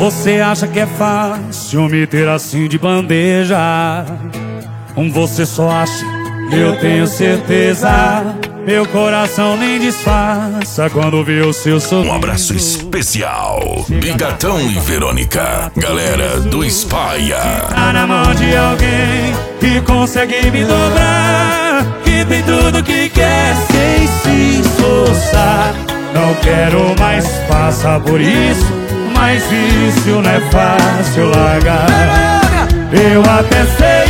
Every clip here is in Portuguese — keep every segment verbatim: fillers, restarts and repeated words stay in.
Você acha que é fácil me ter assim de bandeja? Você só acha, eu tenho certeza. Meu coração nem disfarça quando vê o seu sorriso. Um abraço especial, Bigatão e Verônica, galera do Espalha. Tá na mão de alguém que consegue me dobrar, que tem tudo que quer sem se esforçar. Não quero mais passar por isso, mas vício não é fácil largar. Eu até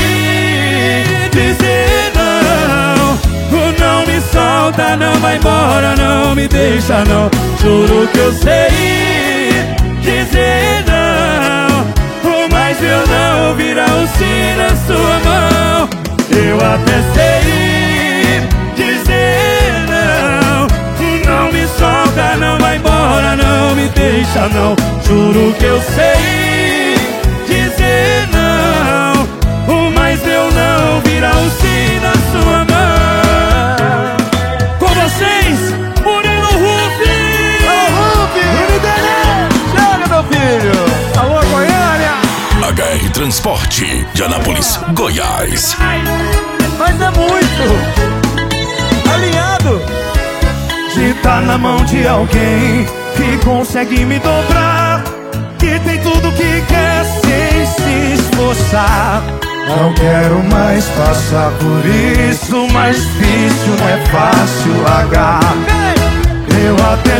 sei dizer não, não me solta, não vai embora, não me deixa não. Juro que eu sei dizer não, mas eu não virar um sim na sua mão. Eu até sei dizer não, não me solta, não vai embora, não me deixa não. Juro que eu sei dizer não, mas eu não virar um sim na sua mão. Com vocês, Murilo Rufi! Alô, Rufi! Chega, meu filho! Alô, Goiânia! H R Transporte, de Anápolis, Goiás. Mas é muito! Alinhado! De tá na mão de alguém que consegue me dobrar, que tem tudo que quer sem se esforçar. Não quero mais passar por isso, mas vício não é fácil largar. Eu até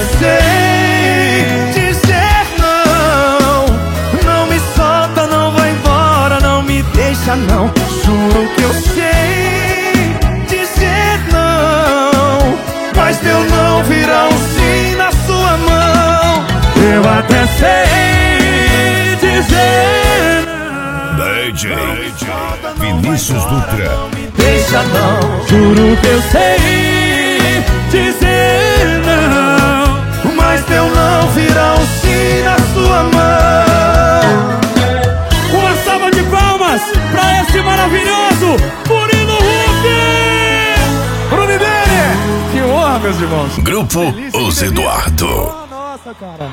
sei dizer não, não me solta, não vai embora, não me deixa não. Juro que eu sei dizer não, mas eu não virar um sim na sua mão. Eu até sei dizer não, D J Vinícius Dutra. não me deixa não. Juro que eu sei dizer não, mas eu não virar um sim na sua mão. Uma salva de palmas pra esse maravilhoso Murilo Rufi! Pro Vivere! Que honra, meus irmãos! Grupo Os Eduardo. Nossa, cara!